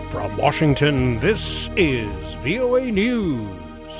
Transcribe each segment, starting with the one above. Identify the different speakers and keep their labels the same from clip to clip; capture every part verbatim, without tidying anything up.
Speaker 1: From Washington, this is V O A News.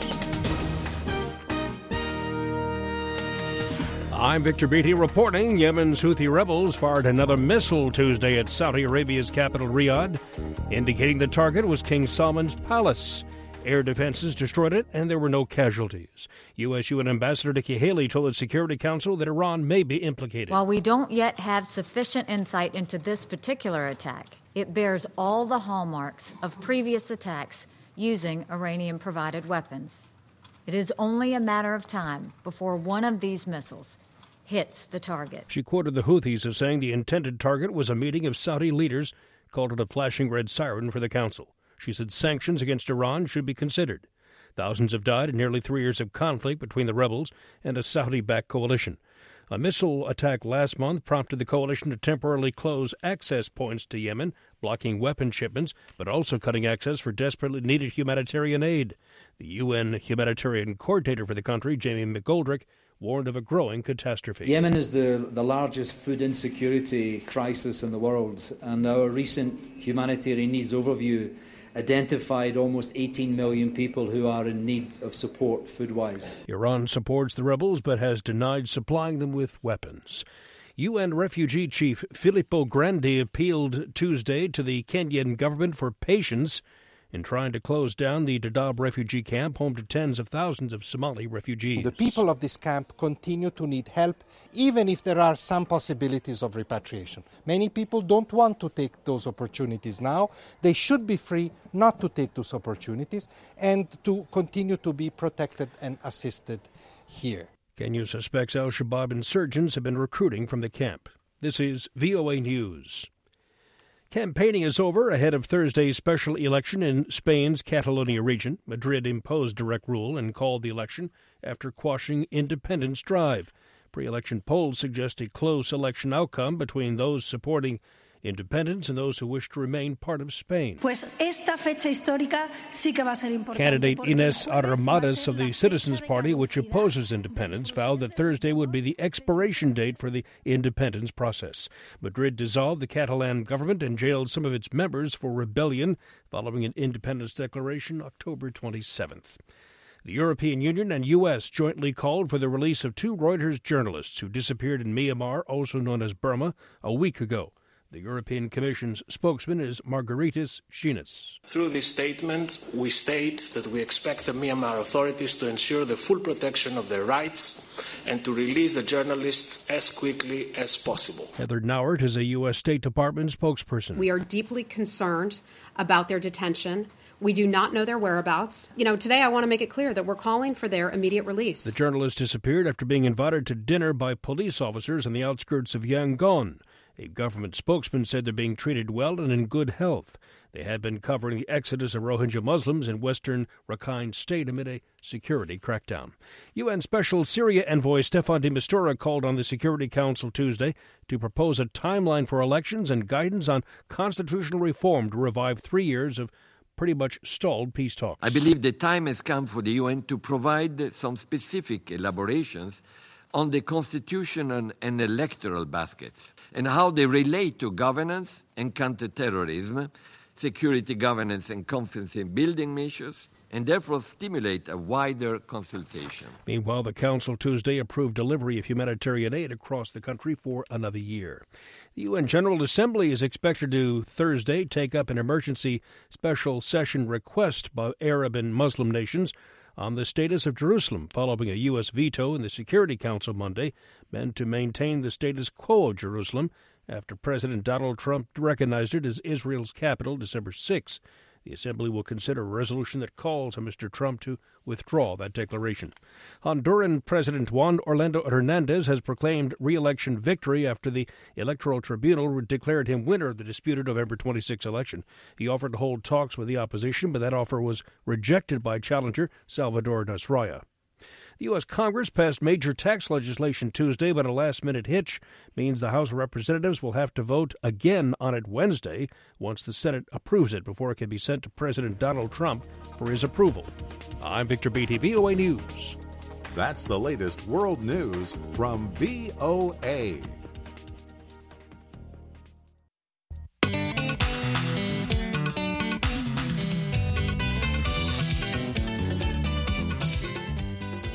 Speaker 1: I'm Victor Beatty reporting. Yemen's Houthi rebels fired another missile Tuesday at Saudi Arabia's capital, Riyadh, indicating the target was King Salman's palace. Air defenses destroyed it, and there were no casualties. U S U N Ambassador Nikki Haley told the Security Council that Iran may be implicated.
Speaker 2: While we don't yet have sufficient insight into this particular attack, it bears all the hallmarks of previous attacks using Iranian-provided weapons. It is only a matter of time before one of these missiles hits the target.
Speaker 1: She quoted the Houthis as saying the intended target was a meeting of Saudi leaders, called it a flashing red siren for the council. She said sanctions against Iran should be considered. Thousands have died in nearly three years of conflict between the rebels and a Saudi-backed coalition. A missile attack last month prompted the coalition to temporarily close access points to Yemen, blocking weapon shipments, but also cutting access for desperately needed humanitarian aid. The U N humanitarian coordinator for the country, Jamie McGoldrick, warned of a growing catastrophe.
Speaker 3: Yemen is the, the largest food insecurity crisis in the world, and our recent humanitarian needs overview identified almost eighteen million people who are in need of support food-wise.
Speaker 1: Iran supports the rebels but has denied supplying them with weapons. U N refugee chief Filippo Grandi appealed Tuesday to the Kenyan government for patience in trying to close down the Dadaab refugee camp, home to tens of thousands of Somali refugees.
Speaker 4: The people of this camp continue to need help, even if there are some possibilities of repatriation. Many people don't want to take those opportunities now. They should be free not to take those opportunities and to continue to be protected and assisted here.
Speaker 1: Kenya suspects al-Shabaab insurgents have been recruiting from the camp. This is V O A News. Campaigning is over ahead of Thursday's special election in Spain's Catalonia region. Madrid imposed direct rule and called the election after quashing independence drive. Pre-election polls suggest a close election outcome between those supporting independence and those who wish to remain part of Spain.
Speaker 5: Pues esta fecha histórica sí que va a ser importante.
Speaker 1: Candidate Inés Arrimadas of the Citizens Party, which opposes independence, vowed that Thursday would be the expiration date for the independence process. Madrid dissolved the Catalan government and jailed some of its members for rebellion following an independence declaration October twenty-seventh. The European Union and U S jointly called for the release of two Reuters journalists who disappeared in Myanmar, also known as Burma, a week ago. The European Commission's spokesman is Margaritis Schinas.
Speaker 6: Through this statement, we state that we expect the Myanmar authorities to ensure the full protection of their rights and to release the journalists as quickly as possible.
Speaker 1: Heather Nauert is a U S State Department spokesperson.
Speaker 7: We are deeply concerned about their detention. We do not know their whereabouts. You know, today I want to make it clear that we're calling for their immediate release.
Speaker 1: The journalist disappeared after being invited to dinner by police officers on the outskirts of Yangon. A government spokesman said they're being treated well and in good health. They had been covering the exodus of Rohingya Muslims in western Rakhine State amid a security crackdown. U N Special Syria Envoy Staffan de Mistura called on the Security Council Tuesday to propose a timeline for elections and guidance on constitutional reform to revive three years of pretty much stalled peace talks.
Speaker 8: I believe the time has come for the U N to provide some specific elaborations on the constitutional and electoral baskets and how they relate to governance and counter-terrorism, security governance and confidence in building measures, and therefore stimulate a wider consultation.
Speaker 1: Meanwhile, the Council Tuesday approved delivery of humanitarian aid across the country for another year. The U N General Assembly is expected to Thursday take up an emergency special session request by Arab and Muslim nations on the status of Jerusalem, following a U S veto in the Security Council Monday, meant to maintain the status quo of Jerusalem after President Donald Trump recognized it as Israel's capital December sixth. The Assembly will consider a resolution that calls on Mister Trump to withdraw that declaration. Honduran President Juan Orlando Hernandez has proclaimed re-election victory after the Electoral Tribunal declared him winner of the disputed November twenty-sixth election. He offered to hold talks with the opposition, but that offer was rejected by challenger Salvador Nasralla. The U S. Congress passed major tax legislation Tuesday, but a last-minute hitch means the House of Representatives will have to vote again on it Wednesday once the Senate approves it before it can be sent to President Donald Trump for his approval. I'm Victor Beatty, V O A News.
Speaker 9: That's the latest world news from V O A.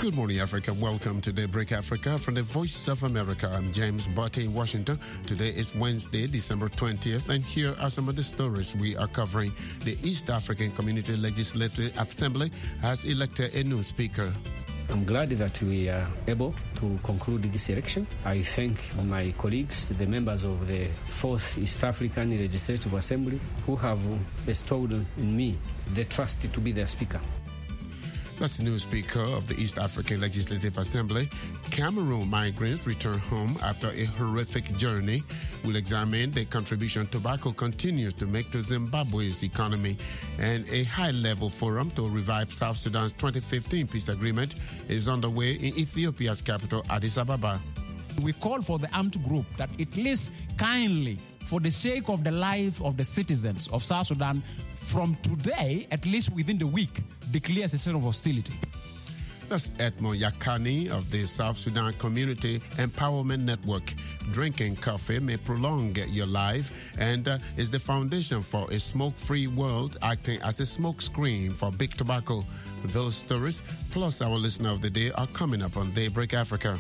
Speaker 10: Good morning, Africa. Welcome to Daybreak Africa from the Voice of America. I'm James Botte in Washington. Today is Wednesday, December twentieth, and here are some of the stories we are covering. The East African Community Legislative Assembly has elected a new speaker.
Speaker 11: I'm glad that we are able to conclude this election. I thank my colleagues, the members of the fourth East African Legislative Assembly, who have bestowed in me the trust to be their speaker.
Speaker 10: That's the new Speaker of the East African Legislative Assembly. Cameroon migrants return home after a horrific journey. We'll examine the contribution tobacco continues to make to Zimbabwe's economy. And a high-level forum to revive South Sudan's twenty fifteen peace agreement is underway in Ethiopia's capital, Addis Ababa.
Speaker 12: We call for the armed group that at least kindly, for the sake of the life of the citizens of South Sudan, from today, at least within the week, declares a state of hostility.
Speaker 10: That's Edmond Yakani of the South Sudan Community Empowerment Network. Drinking coffee may prolong your life and uh, is the foundation for a smoke-free world, acting as a smoke screen for big tobacco. Those stories, plus our listener of the day, are coming up on Daybreak Africa.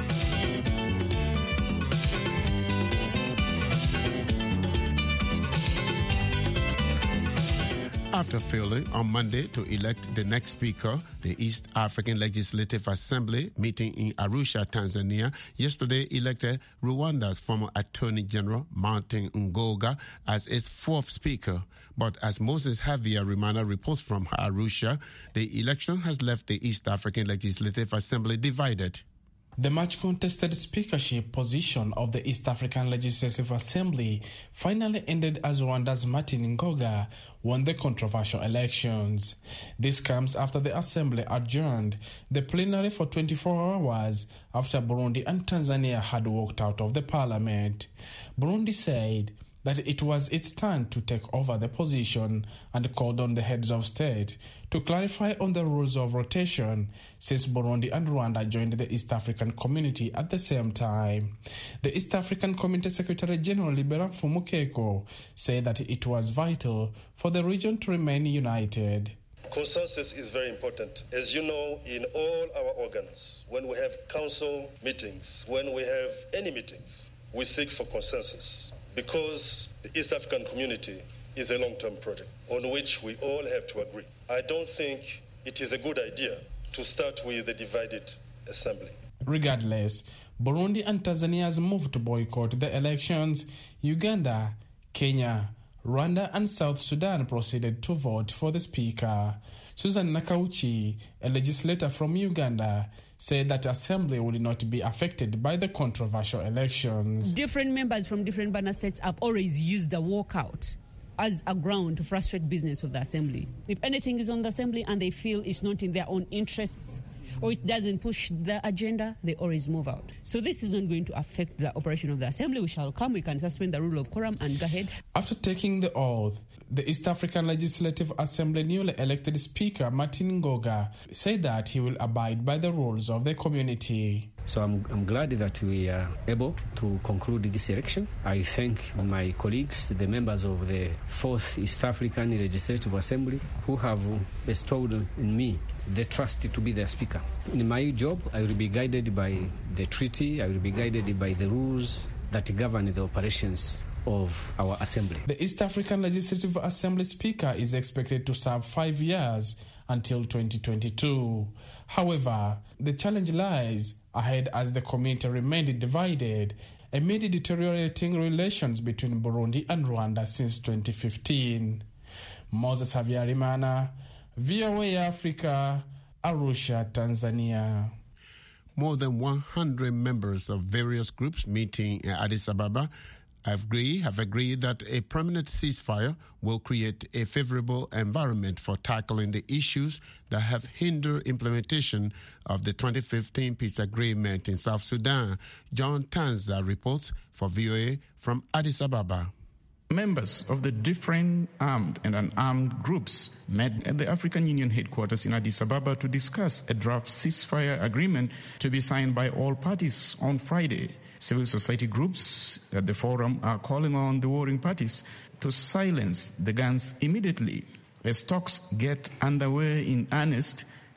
Speaker 10: After failing on Monday to elect the next speaker, the East African Legislative Assembly, meeting in Arusha, Tanzania, yesterday elected Rwanda's former Attorney General, Martin Ngoga, as its fourth speaker. But as Moses Javier Rimana reports from Arusha, the election has left the East African Legislative Assembly divided.
Speaker 13: The much contested speakership position of the East African Legislative Assembly finally ended as Rwanda's Martin Ngoga won the controversial elections. This comes after the Assembly adjourned the plenary for twenty-four hours after Burundi and Tanzania had walked out of the parliament. Burundi said that it was its turn to take over the position and called on the heads of state to clarify on the rules of rotation since Burundi and Rwanda joined the East African Community at the same time. The East African Community Secretary General Libera Mfumukeko said that it was vital for the region to remain united.
Speaker 14: Consensus is very important. As you know, in all our organs, when we have council meetings, when we have any meetings, we seek for consensus, because the East African Community is a long-term project on which we all have to agree. I don't think it is a good idea to start with a divided assembly.
Speaker 13: Regardless, Burundi and Tanzania's move to boycott the elections, Uganda, Kenya, Rwanda and South Sudan proceeded to vote for the speaker. Susan Nakauchi, a legislator from Uganda, said that assembly will not be affected by the controversial elections.
Speaker 15: Different members from different banner states have always used the walkout as a ground to frustrate business of the assembly. If anything is on the assembly and they feel it's not in their own interests or it doesn't push the agenda, they always move out. So this is not going to affect the operation of the assembly. We shall come, we can suspend the rule of quorum and go ahead.
Speaker 13: After taking the oath, the East African Legislative Assembly newly elected Speaker Martin Ngoga said that he will abide by the rules of the community.
Speaker 11: So I'm, I'm glad that we are able to conclude this election. I thank my colleagues, the members of the fourth East African Legislative Assembly, who have bestowed in me the trust to be their speaker. In my job, I will be guided by the treaty, I will be guided by the rules that govern the operations of our assembly.
Speaker 13: The East African Legislative Assembly Speaker is expected to serve five years until twenty twenty-two. However, the challenge lies ahead as the community remained divided amid deteriorating relations between Burundi and Rwanda since twenty fifteen. Moses Havyarimana, V O A Africa, Arusha, Tanzania.
Speaker 10: More than one hundred members of various groups meeting in Addis Ababa agree, have agreed that a permanent ceasefire will create a favorable environment for tackling the issues that have hindered implementation of the twenty fifteen peace agreement in South Sudan. John Tanza reports for V O A from Addis Ababa.
Speaker 16: Members of the different armed and unarmed groups met at the African Union headquarters in Addis Ababa to discuss a draft ceasefire agreement to be signed by all parties on Friday. Civil society groups at the forum are calling on the warring parties to silence the guns immediately as talks get underway in earnest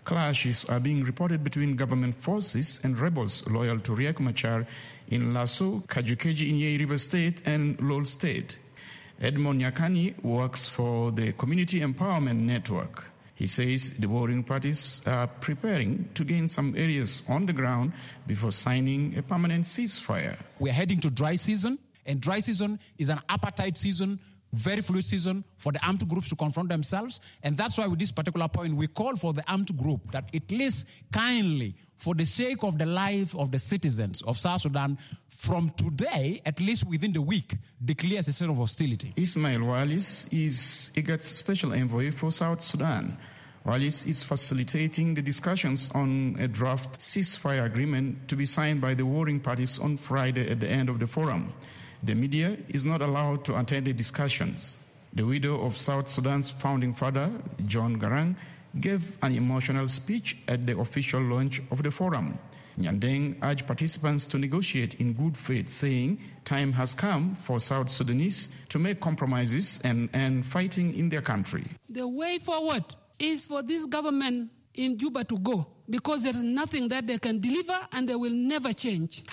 Speaker 16: Clashes are being reported between government forces and rebels loyal to Riek Machar in Lasso, Kajukeji in Yei River State, and Lol State. Edmond Nyakani works for the Community Empowerment Network. He says the warring parties are preparing to gain some areas on the ground before signing a permanent ceasefire.
Speaker 12: We're heading to dry season, and dry season is an appetite season, very fluid season for the armed groups to confront themselves. And that's why with this particular point, we call for the armed group that at least kindly, for the sake of the life of the citizens of South Sudan, from today, at least within the week, declares a state of hostility.
Speaker 16: Ismail Wallis is I G A D's special envoy for South Sudan. Wallis is facilitating the discussions on a draft ceasefire agreement to be signed by the warring parties on Friday at the end of the forum. The media is not allowed to attend the discussions. The widow of South Sudan's founding father, John Garang, gave an emotional speech at the official launch of the forum. Nyandeng urged participants to negotiate in good faith, saying time has come for South Sudanese to make compromises and end fighting in their country.
Speaker 17: The way forward is for this government in Juba to go, because there is nothing that they can deliver and they will never change.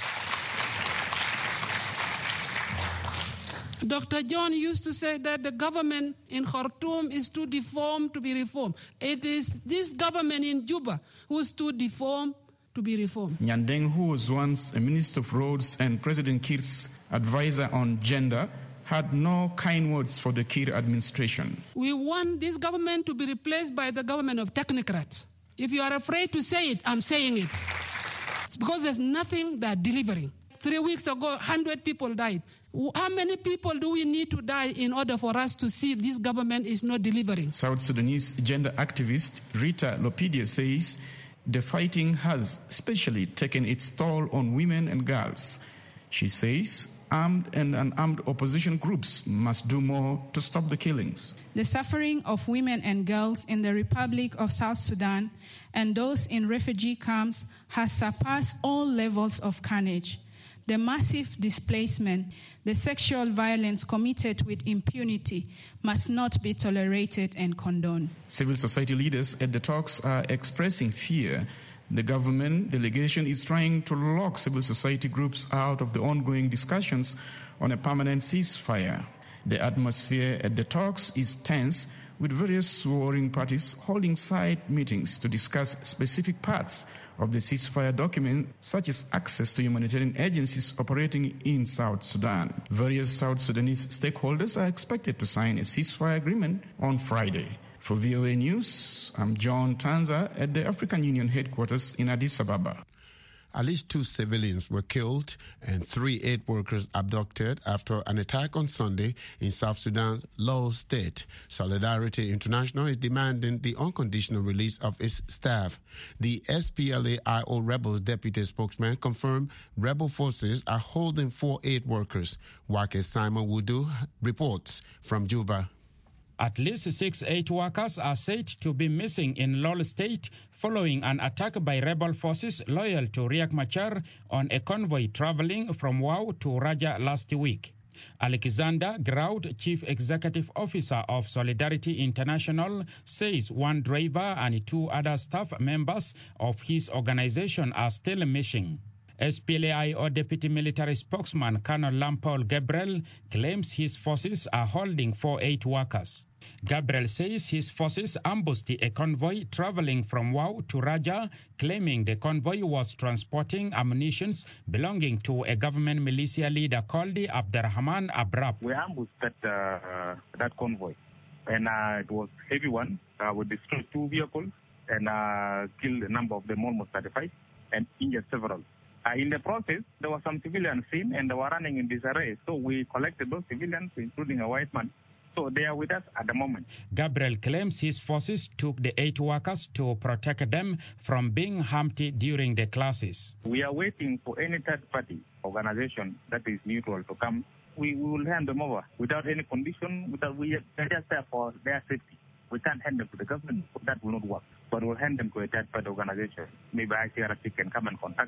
Speaker 17: Doctor John used to say that the government in Khartoum is too deformed to be reformed. It is this government in Juba who is too deformed to be reformed.
Speaker 16: Nyandeng, who was once a Minister of Roads and President Kiir's advisor on gender, had no kind words for the Kiir administration.
Speaker 17: We want this government to be replaced by the government of technocrats. If you are afraid to say it, I'm saying it. It's because there's nothing they're delivering. Three weeks ago, one hundred people died. How many people do we need to die in order for us to see this government is not delivering?
Speaker 16: South Sudanese gender activist Rita Lopidia says the fighting has especially taken its toll on women and girls. She says armed and unarmed opposition groups must do more to stop the killings.
Speaker 18: The suffering of women and girls in the Republic of South Sudan and those in refugee camps has surpassed all levels of carnage. The massive displacement, the sexual violence committed with impunity must not be tolerated and condoned.
Speaker 16: Civil society leaders at the talks are expressing fear. The government delegation is trying to lock civil society groups out of the ongoing discussions on a permanent ceasefire. The atmosphere at the talks is tense, with various warring parties holding side meetings to discuss specific parts of the ceasefire document, such as access to humanitarian agencies operating in South Sudan. Various South Sudanese stakeholders are expected to sign a ceasefire agreement on Friday. For V O A News, I'm John Tanza at the African Union headquarters in Addis Ababa.
Speaker 10: At least two civilians were killed and three aid workers abducted after an attack on Sunday in South Sudan's Lol State. Solidarity International is demanding the unconditional release of its staff. The S P L A I O Rebels deputy spokesman confirmed rebel forces are holding four aid workers. Wake Simon Wudu reports from Juba.
Speaker 19: At least six aid workers are said to be missing in Lol State following an attack by rebel forces loyal to Riek Machar on a convoy traveling from Wau to Raja last week. Alexander Graud, Chief Executive Officer of Solidarity International, says one driver and two other staff members of his organization are still missing. S P L A I O Deputy Military Spokesman Colonel Lampol Gabriel claims his forces are holding four aid workers. Gabriel says his forces ambushed a convoy traveling from Wau to Raja, claiming the convoy was transporting ammunition belonging to a government militia leader called Abderrahman Abrab.
Speaker 20: We ambushed that, uh, that convoy, and uh, it was a heavy one. Uh, we destroyed two vehicles and uh, killed a number of them, almost thirty-five, and injured several. Uh, in the process, there were some civilians seen and they were running in disarray. So we collected those civilians, including a white man. So they are with us at the moment.
Speaker 19: Gabriel claims his forces took the eight workers to protect them from being harmed during the classes.
Speaker 20: We are waiting for any third party organization that is neutral to come. We, we will hand them over without any condition. Without, we are just there for their safety. We can't hand them to the government. That will not work. But we'll hand them to a third party organization. Maybe I C R C can come and contact us,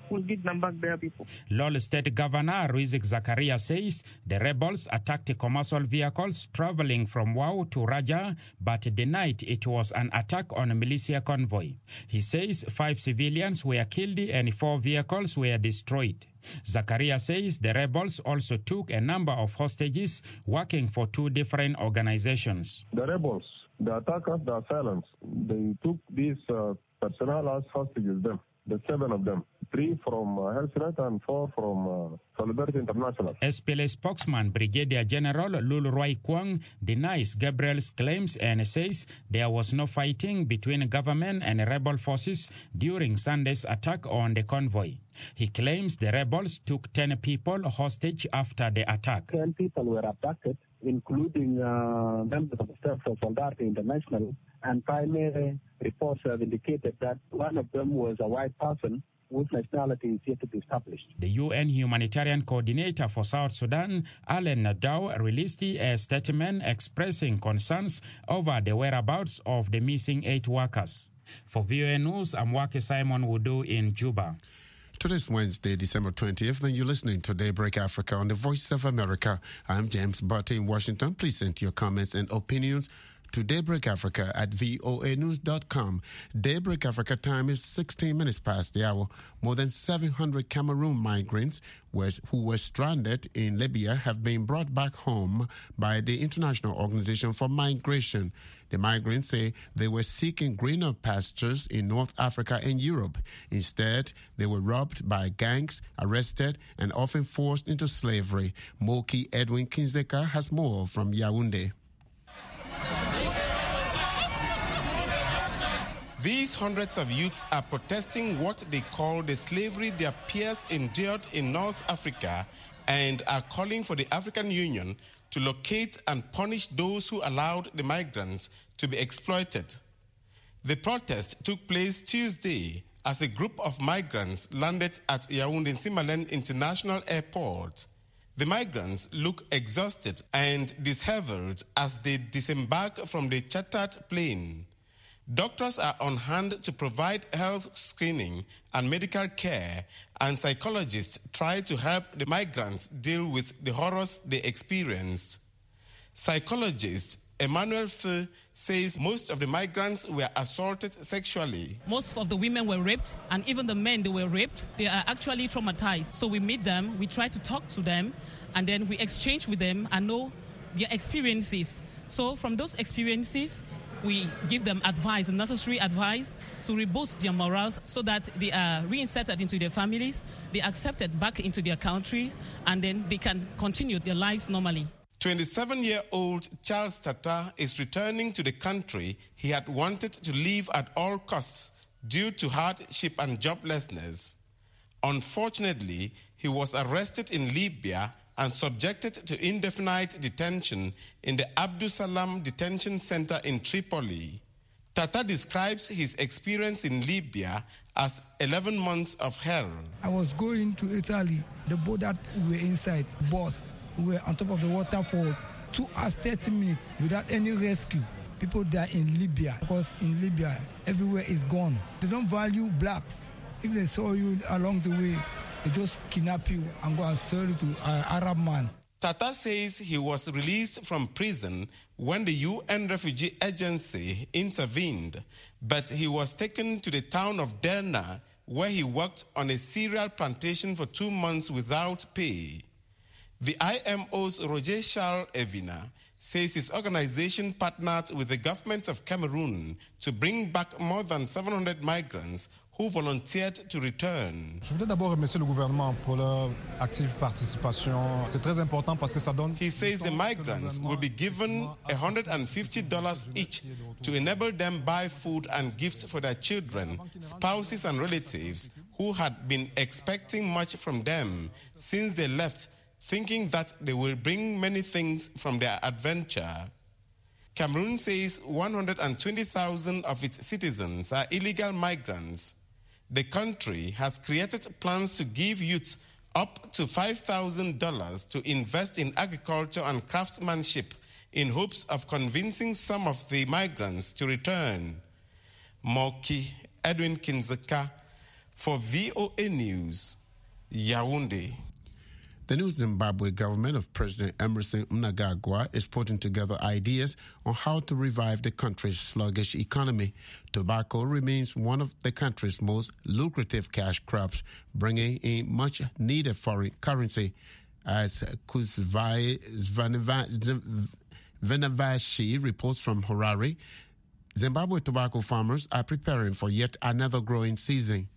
Speaker 20: will give them back their people.
Speaker 19: Lol State Governor Ruizik Zakaria says the rebels attacked commercial vehicles traveling from Wau to Raja, but denied it was an attack on a militia convoy. He says five civilians were killed and four vehicles were destroyed. Zakaria says the rebels also took a number of hostages working for two different organizations.
Speaker 21: The rebels, the attackers, the assailants, they took these uh, personnel as hostages, them, the seven of them. Three from uh, HealthNet and four from uh, Solidarity International.
Speaker 19: S P L A spokesman Brigadier General Lul Roy Kwang denies Gabriel's claims and says there was no fighting between government and rebel forces during Sunday's attack on the convoy. He claims the rebels took ten people hostage after the attack.
Speaker 22: Ten people were abducted, including uh, members of the staff of Solidarity International, and primary reports have indicated that one of them was a white person whose nationality is yet to be established.
Speaker 19: The U N Humanitarian Coordinator for South Sudan, Alan Nadau, released a statement expressing concerns over the whereabouts of the missing eight workers. For V O A News, I'm Wake Simon Wudu in Juba.
Speaker 10: Today's Wednesday, December twentieth, and you're listening to Daybreak Africa on the Voice of America. I'm James Butte in Washington. Please send your comments and opinions to Daybreak Africa at voa news dot com. Daybreak Africa time is sixteen minutes past the hour. More than seven hundred Cameroon migrants was, who were stranded in Libya have been brought back home by the International Organization for Migration. The migrants say they were seeking greener pastures in North Africa and Europe. Instead, they were robbed by gangs, arrested, and often forced into slavery. Moki Edwin Kinzeka has more from Yaoundé.
Speaker 23: These hundreds of youths are protesting what they call the slavery their peers endured in North Africa and are calling for the African Union to locate and punish those who allowed the migrants to be exploited. The protest took place Tuesday as a group of migrants landed at Yaoundé-Simalène International Airport. The migrants look exhausted and disheveled as they disembark from the chartered plane. Doctors are on hand to provide health screening and medical care, and psychologists try to help the migrants deal with the horrors they experienced. Psychologist Emmanuel Feu says most of the migrants were assaulted sexually.
Speaker 24: Most of the women were raped, and even the men they were raped. They are actually traumatized. So we meet them, we try to talk to them, and then we exchange with them and know their experiences. So from those experiences, we give them advice, necessary advice to reboost their morals so that they are reinserted into their families, they are accepted back into their countries, and then they can continue their lives normally.
Speaker 23: twenty-seven-year-old Charles Tata is returning to the country he had wanted to leave at all costs due to hardship and joblessness. Unfortunately, he was arrested in Libya and subjected to indefinite detention in the Abdus Salam Detention Center in Tripoli. Tata describes his experience in Libya as eleven months of hell.
Speaker 25: I was going to Italy. The boat that we were inside burst. We were on top of the water for two hours, thirty minutes without any rescue. People die in Libya because in Libya, everywhere is gone. They don't value blacks. If they saw you along the way, they just kidnap you and go and sell you to an Arab man.
Speaker 23: Tata says he was released from prison when the U N Refugee Agency intervened, but he was taken to the town of Derna, where he worked on a cereal plantation for two months without pay. The I M O's Roger Charles Evina says his organization partnered with the government of Cameroon to bring back more than seven hundred migrants who volunteered to return.
Speaker 26: Je voudrais d'abord remercier le gouvernement pour leur active participation. C'est très important parce que ça donne.
Speaker 23: He says the migrants will be given one hundred fifty dollars each to enable them buy food and gifts for their children, spouses and relatives who had been expecting much from them since they left, thinking that they will bring many things from their adventure. Cameroon says one hundred twenty thousand of its citizens are illegal migrants. The country has created plans to give youth up to five thousand dollars to invest in agriculture and craftsmanship in hopes of convincing some of the migrants to return. Moki Edwin Kinzeka For V O A News, Yaoundé.
Speaker 10: The new Zimbabwe government of President Emmerson Mnangagwa is putting together ideas on how to revive the country's sluggish economy. Tobacco remains one of the country's most lucrative cash crops, bringing in much needed foreign currency. As Kuzvai Venavashi reports from Harare, Zimbabwe tobacco farmers are preparing for yet another growing season.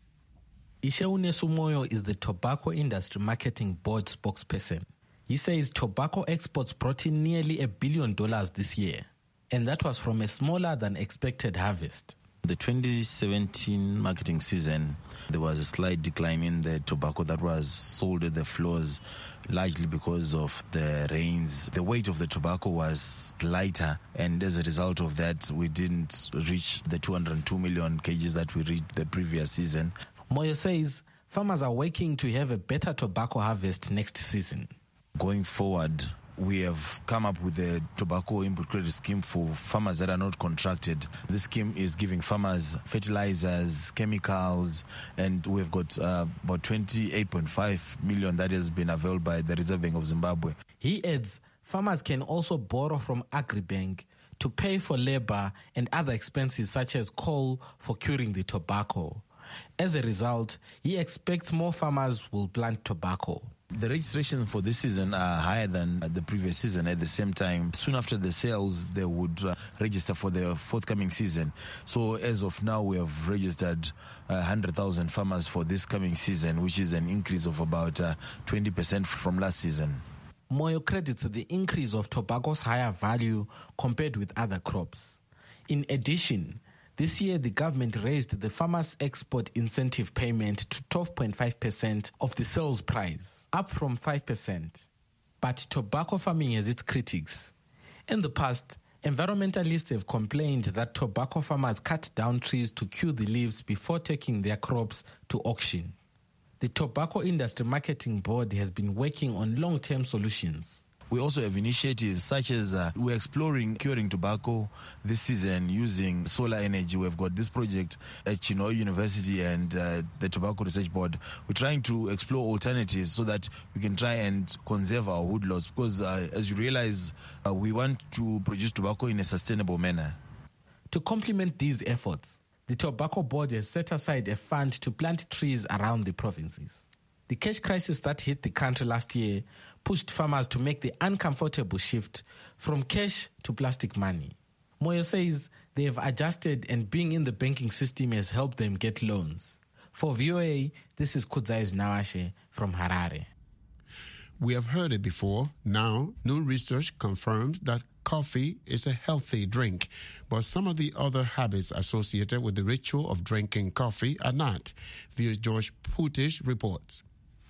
Speaker 2: Isheune Sumoyo is the Tobacco Industry Marketing Board spokesperson. He says tobacco exports brought in nearly a billion dollars this year, and that was from a smaller than expected harvest.
Speaker 3: The twenty seventeen marketing season, there was a slight decline in the tobacco that was sold at the floors, largely because of the rains. The weight of the tobacco was lighter, and as a result of that, we didn't reach the two hundred two million kgs that we reached the previous season.
Speaker 2: Moyo says farmers are working to have a better tobacco harvest next season.
Speaker 3: Going forward, we have come up with a tobacco input credit scheme for farmers that are not contracted. This scheme is giving farmers fertilizers, chemicals, and we've got uh, about twenty-eight point five million that has been availed by the Reserve Bank of Zimbabwe.
Speaker 2: He adds farmers can also borrow from Agribank to pay for labor and other expenses such as coal for curing the tobacco. As a result, he expects more farmers will plant tobacco.
Speaker 3: The registration for this season are higher than the previous season. At the same time, soon after the sales, they would uh, register for the forthcoming season. So as of now, we have registered uh, one hundred thousand farmers for this coming season, which is an increase of about uh, twenty percent from last season.
Speaker 2: Moyo credits the increase of tobacco's higher value compared with other crops. In addition, this year, the government raised the farmers' export incentive payment to twelve point five percent of the sales price, up from five percent. But tobacco farming has its critics. In the past, environmentalists have complained that tobacco farmers cut down trees to cure the leaves before taking their crops to auction. The Tobacco Industry Marketing Board has been working on long-term solutions.
Speaker 3: We also have initiatives such as uh, we're exploring curing tobacco this season using solar energy. We've got this project at Chinhoyi University and uh, the Tobacco Research Board. We're trying to explore alternatives so that we can try and conserve our woodlots because, uh, as you realize, uh, we want to produce tobacco in a sustainable manner.
Speaker 2: To complement these efforts, the Tobacco Board has set aside a fund to plant trees around the provinces. The cash crisis that hit the country last year pushed farmers to make the uncomfortable shift from cash to plastic money. Moyo says they have adjusted and being in the banking system has helped them get loans. For V O A, this is Kudzai Nawashe from Harare.
Speaker 10: We have heard it before. Now, new research confirms that coffee is a healthy drink, but some of the other habits associated with the ritual of drinking coffee are not. V O's George Putish reports.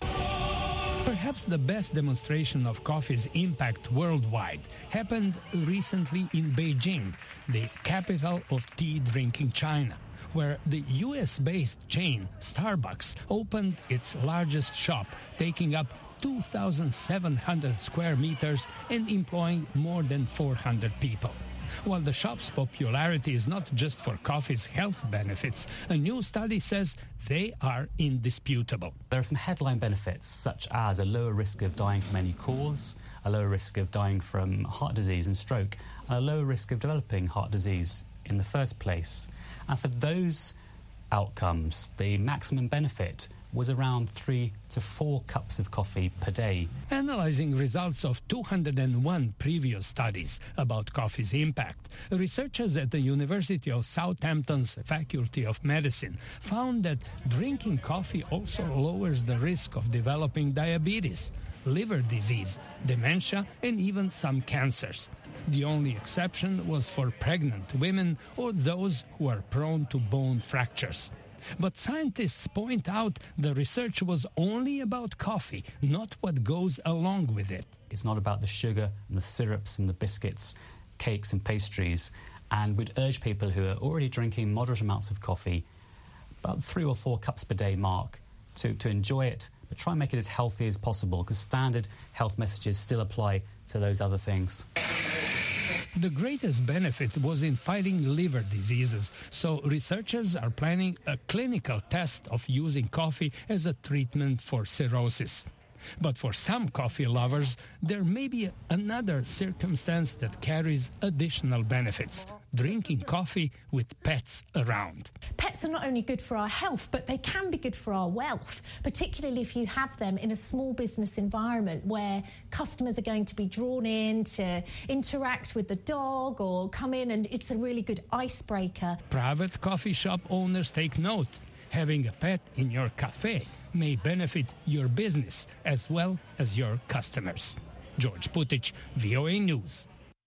Speaker 4: Perhaps the best demonstration of coffee's impact worldwide happened recently in Beijing, the capital of tea-drinking China, where the U S-based chain Starbucks opened its largest shop, taking up two thousand seven hundred square meters and employing more than four hundred people. While the shop's popularity is not just for coffee's health benefits, a new study says they are indisputable.
Speaker 5: There are some headline benefits, such as a lower risk of dying from any cause, a lower risk of dying from heart disease and stroke, and a lower risk of developing heart disease in the first place. And for those outcomes, the maximum benefit was around three to four cups of coffee per day.
Speaker 4: Analyzing results of two hundred one previous studies about coffee's impact, researchers at the University of Southampton's Faculty of Medicine found that drinking coffee also lowers the risk of developing diabetes, liver disease, dementia, and even some cancers. The only exception was for pregnant women or those who are prone to bone fractures. But scientists point out the research was only about coffee, not what goes along with it.
Speaker 5: It's not about the sugar and the syrups and the biscuits, cakes and pastries. And we'd urge people who are already drinking moderate amounts of coffee, about three or four cups per day mark, to, to enjoy it, but try and make it as healthy as possible, because standard health messages still apply to those other things.
Speaker 4: The greatest benefit was in fighting liver diseases, so researchers are planning a clinical test of using coffee as a treatment for cirrhosis. But for some coffee lovers, there may be another circumstance that carries additional benefits: drinking coffee with pets around.
Speaker 1: Pets are not only good for our health, but they can be good for our wealth, particularly if you have them in a small business environment where customers are going to be drawn in to interact with the dog or come in, and it's a really good icebreaker.
Speaker 4: Private coffee shop owners take note. Having a pet in your cafe may benefit your business as well as your customers. George Putic, V O A News.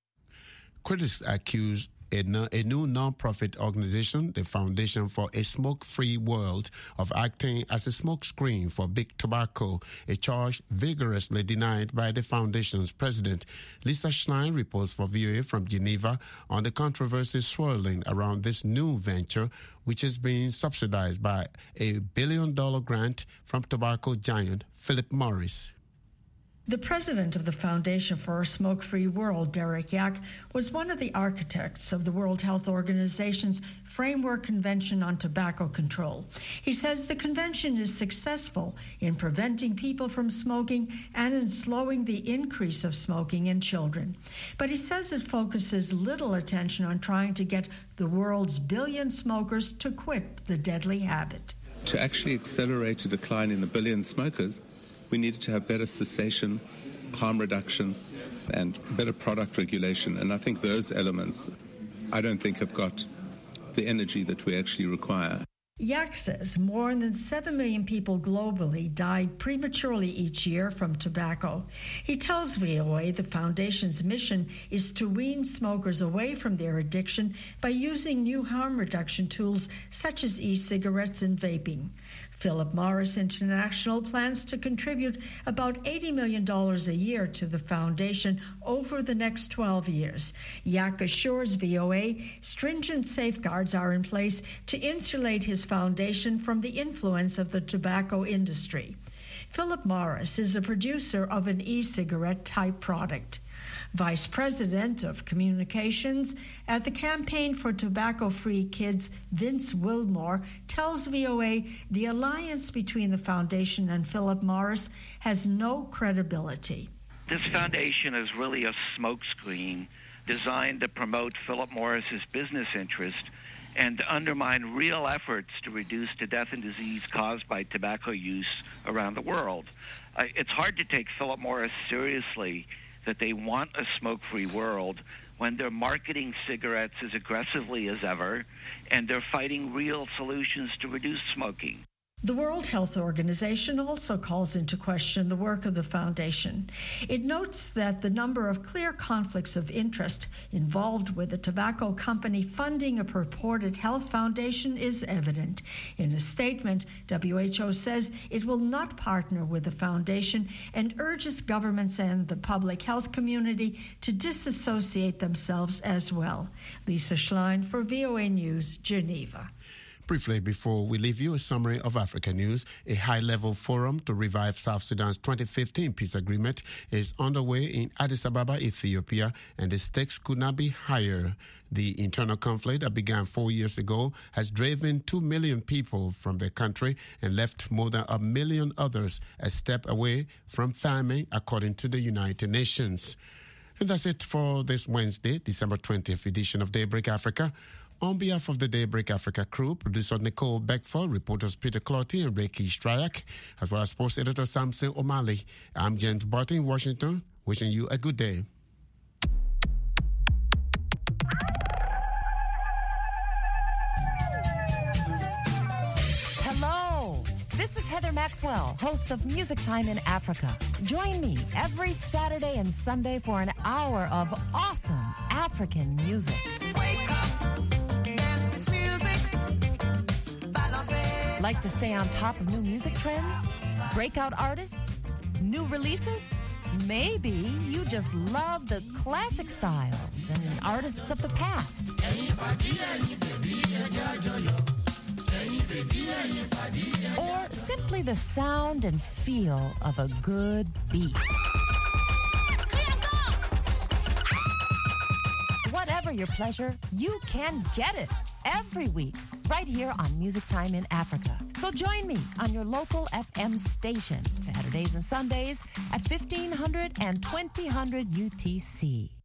Speaker 10: Critics accuse a, no, a new non-profit organization, the Foundation for a Smoke-Free World, of acting as a smokescreen for big tobacco, a charge vigorously denied by the foundation's president. Lisa Schlein reports for V O A from Geneva on the controversy swirling around this new venture, which is being subsidized by a billion-dollar grant from tobacco giant Philip Morris.
Speaker 6: The president of the Foundation for a Smoke-Free World, Derek Yak, was one of the architects of the World Health Organization's Framework Convention on Tobacco Control. He says the convention is successful in preventing people from smoking and in slowing the increase of smoking in children. But he says it focuses little attention on trying to get the world's billion smokers to quit the deadly habit.
Speaker 7: To actually accelerate a decline in the billion smokers, we needed to have better cessation, harm reduction, and better product regulation. And I think those elements, I don't think have got the energy that we actually require.
Speaker 6: Yak says more than seven million people globally die prematurely each year from tobacco. He tells V O A the foundation's mission is to wean smokers away from their addiction by using new harm reduction tools such as e-cigarettes and vaping. Philip Morris International plans to contribute about eighty million dollars a year to the foundation over the next twelve years. Yak assures V O A stringent safeguards are in place to insulate his foundation from the influence of the tobacco industry. Philip Morris is a producer of an e-cigarette type product. Vice President of Communications at the Campaign for Tobacco-Free Kids, Vince Wilmore, tells V O A the alliance between the foundation and Philip Morris has no credibility.
Speaker 8: This foundation is really a smokescreen designed to promote Philip Morris's business interest and to undermine real efforts to reduce the death and disease caused by tobacco use around the world. Uh, it's hard to take Philip Morris seriously that they want a smoke-free world when they're marketing cigarettes as aggressively as ever and they're fighting real solutions to reduce smoking.
Speaker 6: The World Health Organization also calls into question the work of the foundation. It notes that the number of clear conflicts of interest involved with a tobacco company funding a purported health foundation is evident. In a statement, W H O says it will not partner with the foundation and urges governments and the public health community to disassociate themselves as well. Lisa Schlein for V O A News, Geneva.
Speaker 10: Briefly, before we leave you, a summary of Africa news. A high-level forum to revive South Sudan's twenty fifteen peace agreement is underway in Addis Ababa, Ethiopia, and the stakes could not be higher. The internal conflict that began four years ago has driven two million people from their country and left more than a million others a step away from famine, according to the United Nations. And that's it for this Wednesday, December twentieth edition of Daybreak Africa. On behalf of the Daybreak Africa crew, producer Nicole Beckford, reporters Peter Clotty and Reiki Stryak, as well as sports editor Samson O'Malley, I'm James Barton in Washington, wishing you a good day.
Speaker 9: Hello, this is Heather Maxwell, host of Music Time in Africa. Join me every Saturday and Sunday for an hour of awesome African music. Wake up. Like to stay on top of new music trends? Breakout artists? New releases? Maybe you just love the classic styles and artists of the past. Or simply the sound and feel of a good beat. for your pleasure, you can get it every week right here on Music Time in Africa. So join me on your local F M station Saturdays and Sundays at fifteen hundred and twenty hundred U T C.